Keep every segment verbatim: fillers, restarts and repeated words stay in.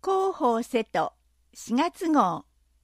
広報瀬戸しがつ号。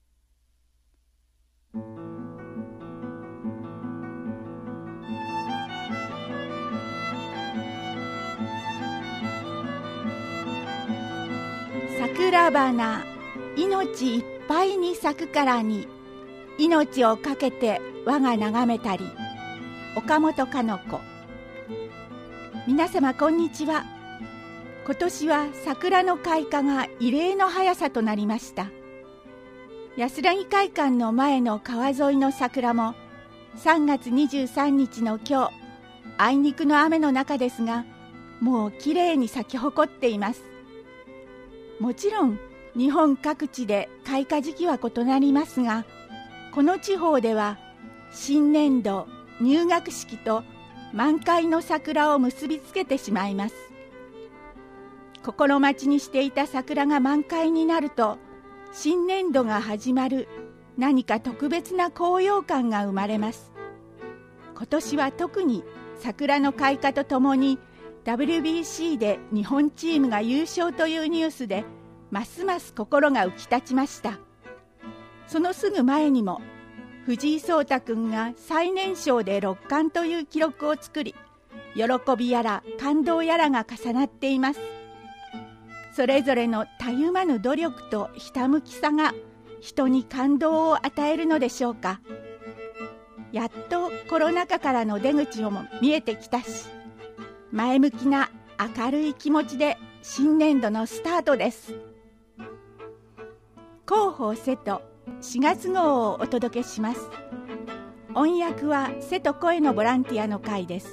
桜花命いっぱいに咲くからに、命をかけて我が眺めたり。岡本かの子。皆様こんにちは。今年は桜の開花が異例の速さとなりました。安らぎ会館の前の川沿いの桜もさんがつにじゅうさんにちの今日、あいにくの雨の中ですが、もうきれいに咲き誇っています。もちろん日本各地で開花時期は異なりますが、この地方では新年度、入学式と満開の桜を結びつけてしまいます。心待ちにしていた桜が満開になると、新年度が始まる何か特別な高揚感が生まれます。今年は特に桜の開花とともに ダブリュービーシー で日本チームが優勝というニュースでますます心が浮き立ちました。そのすぐ前にも藤井聡太君が最年少で六冠という記録を作り、喜びやら感動やらが重なっています。それぞれのたゆまぬ努力とひたむきさが人に感動を与えるのでしょうか。やっとコロナ禍からの出口も見えてきたし、前向きな明るい気持ちで新年度のスタートです。広報瀬戸しがつ号をお届けします。音訳は瀬戸声のボランティアの会です。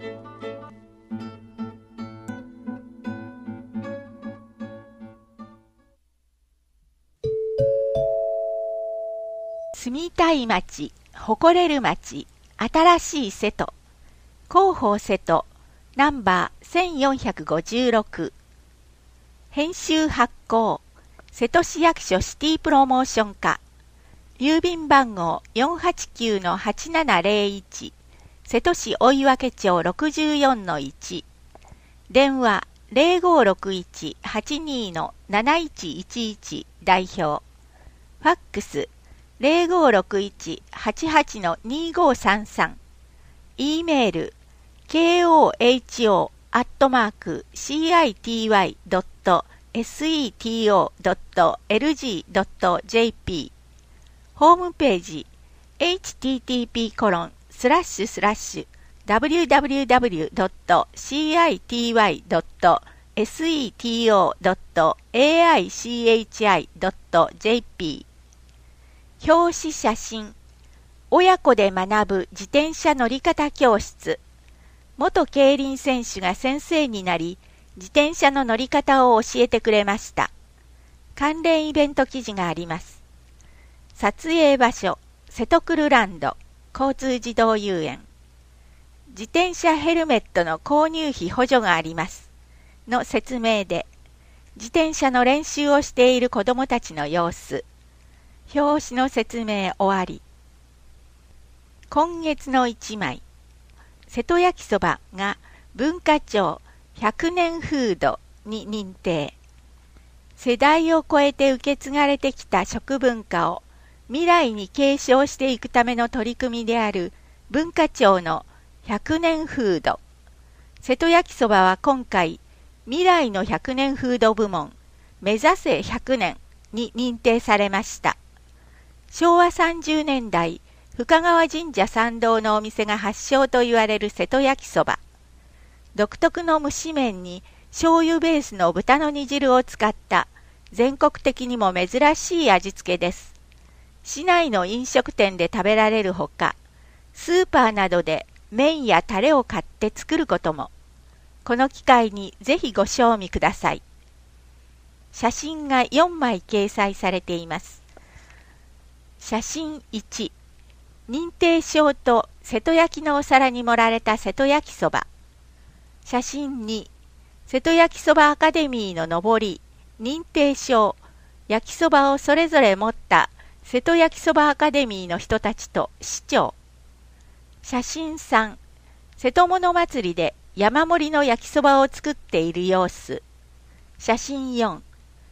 住みたい町、誇れる町、新しい瀬戸。広報瀬戸ナンバーせんよんひゃくごじゅうろく。編集発行瀬戸市役所シティプロモーション課。郵便番号 よんはちきゅうのはちななゼロいち 瀬戸市追分町 ろくじゅうよんのいち。電話 ゼロごろくいちはちにのなないちいちいち 代表。ファックスゼロごろくいちはちはちのにごさんさん。E メール ケーオーエイチオー アットマーク シーアイティーワイ ドット セト ドット エルジー ドット ジェーピー。ホームページ エイチティーティーピーコロンスラッシュスラッシュダブリューダブリューダブリュー ドット シーアイティーワイ ドット セト ドット エーアイシーエイチアイ ドット ジェーピー。表紙写真。親子で学ぶ自転車乗り方教室。元競輪選手が先生になり、自転車の乗り方を教えてくれました。関連イベント記事があります。撮影場所、瀬戸クルランド、交通児童遊園。自転車ヘルメットの購入費補助があります。の説明で、自転車の練習をしている子どもたちの様子。表紙の説明終わり。今月の一枚。瀬戸焼きそばが文化庁ひゃくねんフードに認定。世代を超えて受け継がれてきた食文化を未来に継承していくための取り組みである文化庁のひゃくねんフード。瀬戸焼きそばは今回未来のひゃくねんフード部門目指せひゃくねんに認定されました。しょうわさんじゅうねんだい、深川神社参道のお店が発祥と言われる瀬戸焼きそば。独特の蒸し麺に醤油ベースの豚の煮汁を使った全国的にも珍しい味付けです。市内の飲食店で食べられるほか、スーパーなどで麺やタレを買って作ることも。この機会にぜひご賞味ください。写真がよんまい掲載されています。写真いち、認定証と瀬戸焼きのお皿に盛られた瀬戸焼きそば。写真に、瀬戸焼きそばアカデミーののぼり、認定証、焼きそばをそれぞれ持った瀬戸焼きそばアカデミーの人たちと市長。写真さん、瀬戸物祭りで山盛りの焼きそばを作っている様子。写真よん、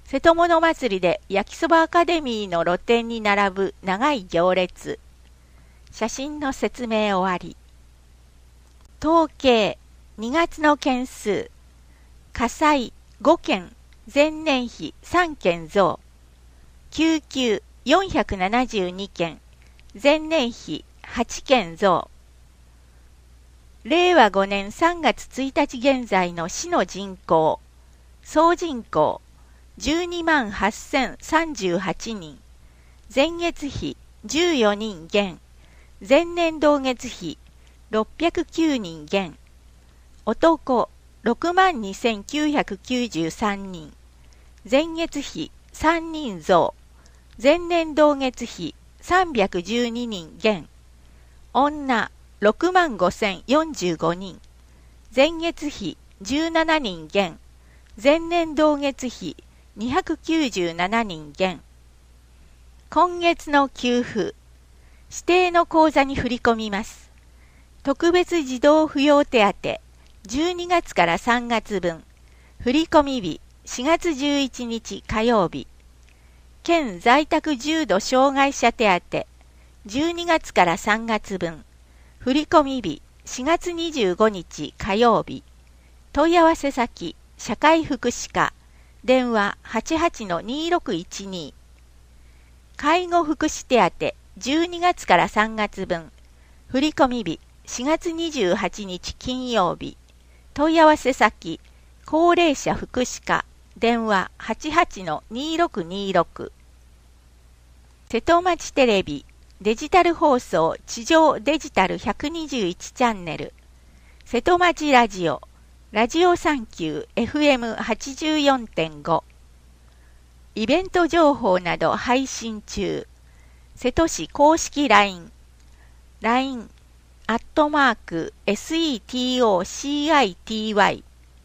瀬戸物祭りで焼きそばアカデミーの露店に並ぶ長い行列。写真の説明終わり。統計にがつの件数。火災ごけん、前年比さんけん増。救急よんひゃくななじゅうにけん、前年比はちけん増。れいわごねんさんがつついたち現在の市の人口。総人口じゅうにまんはっせんさんじゅうはちにん、前月比じゅうよにん減、前年同月比ろっぴゃくきゅうにん減、男ろくまんにせんきゅうひゃくきゅうじゅうさんにん、前月比さんにん増、前年同月比さんびゃくじゅうににん減、女ろくまんごせんよんじゅうごにん、前月比じゅうななにん減、前年同月比にひゃくきゅうじゅうななにん減。今月の給付、指定の口座に振り込みます。特別児童扶養手当じゅうにがつからさんがつぶん、振り込み日しがつじゅういちにち火曜日。県在宅重度障害者手当じゅうにがつからさんがつぶん、振り込み日しがつにじゅうごにち火曜日。問い合わせ先社会福祉課、電話 はちはちのにろくいちに。介護福祉手当じゅうにがつからさんがつぶん、振り込み日しがつにじゅうはちにち金曜日。問い合わせ先高齢者福祉課、電話 はちはちのにろくにろく。瀬戸町テレビデジタル放送地上デジタルひゃくにじゅういちチャンネル、瀬戸町ラジオラジオサンキュー エフエムはちじゅうよんてんご。 イベント情報など配信中。瀬戸市公式 ライン ライン アットマーク セトシティ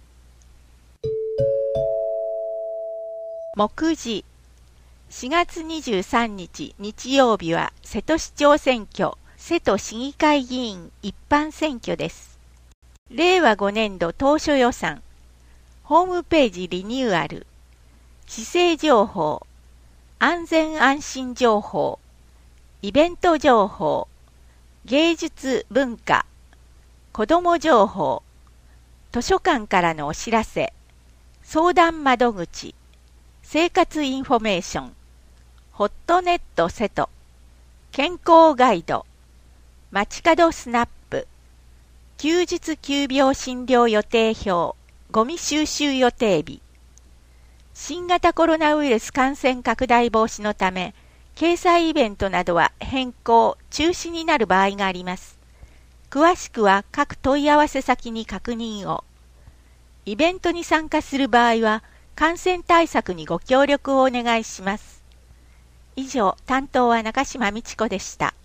目次しがつにじゅうさんにち日曜日は瀬戸市長選挙、瀬戸市議会議員一般選挙です。れいわごねんど当初予算、ホームページリニューアル、市政情報、安全安心情報、イベント情報、芸術文化、子ども情報、図書館からのお知らせ、相談窓口、生活インフォメーション、ホットネット瀬戸、健康ガイド、街角スナップ、休日急病診療予定表、ゴミ収集予定日。新型コロナウイルス感染拡大防止のため、掲載イベントなどは変更、中止になる場合があります。詳しくは各問い合わせ先に確認を。イベントに参加する場合は、感染対策にご協力をお願いします。以上、担当は中島美智子でした。